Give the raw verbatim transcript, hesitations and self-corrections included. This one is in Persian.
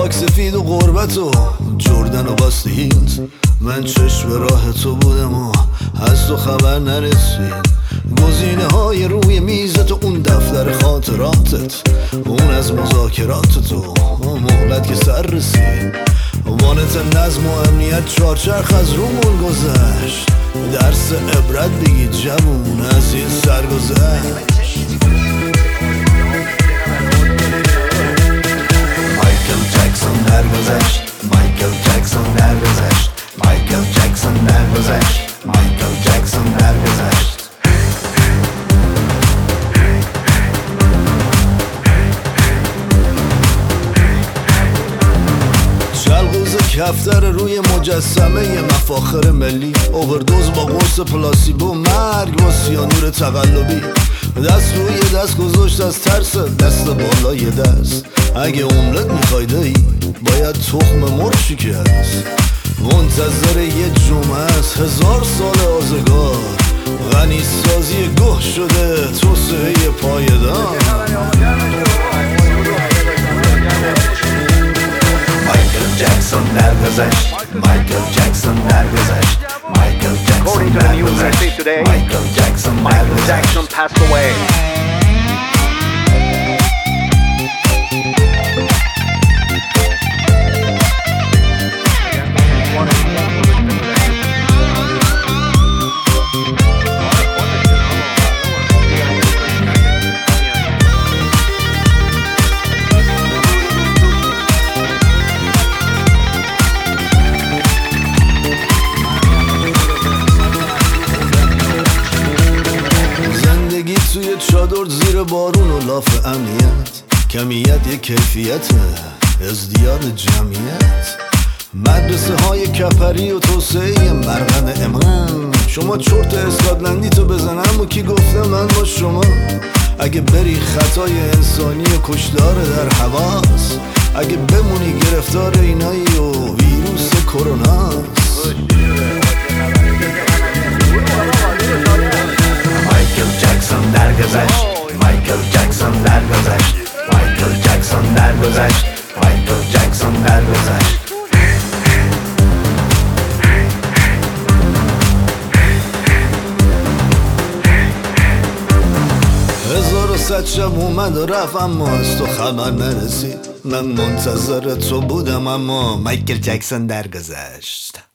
خاک سفید و غربت و جردن و باست هیلز. من چشم راه تو بودم و از تو خبر نرسید. گزینه های روی میزت و اون دفتر خاطراتت، اون از مذاکرات تو مهلت که سر رسید. وانت نظم و امنیت چارچرخ از رومون گذشت. درس عبرت بگید جوون از این سرگذشت. مایکل جکسون درگذشت، مایکل جکسون درگذشت، مایکل جکسون درگذشت، مایکل جکسون درگذشت. جلغوز کفتر روی مجسمه مفاخر ملی، اووردوز با قرص پلاسیبو، مرگ با سیانور تقلبی. دست روی دست گذاشت از ترس، دست بالای دست. اگه املت میخوای دایی باید تخم مرغ شکست. منتظر یه جمعه است، هزار سال آزگار. غنی سازی گوه شده توسعه پایدار. مایکل جکسون درگذشت، مایکل جکسون درگذشت، مایکل جکسون درگذشت، مایکل جکسون درگذشت. passed away. توی چادر زیر بارون و لاف امنیت، کمیت یک کیفیت ازدیاد جمعیت. مدرسه های کپری و توسعه مرغن امام. شما چرت اسکاتلندی تو بزنم و کی گفته من با شما. اگه بری خطای انسانی و کشدار در حواس، اگه بمونی گرفتار اینایی و ویروس کروناست. مایکل جکسون درگذشت، مایکل جکسون درگذشت، مایکل جکسون درگذشت، مایکل جکسون درگذشت. هزار و صد شب اومد و رفت اما از تو خبر نرسید. من منتظر تو بودم اما مایکل جکسون درگذشت.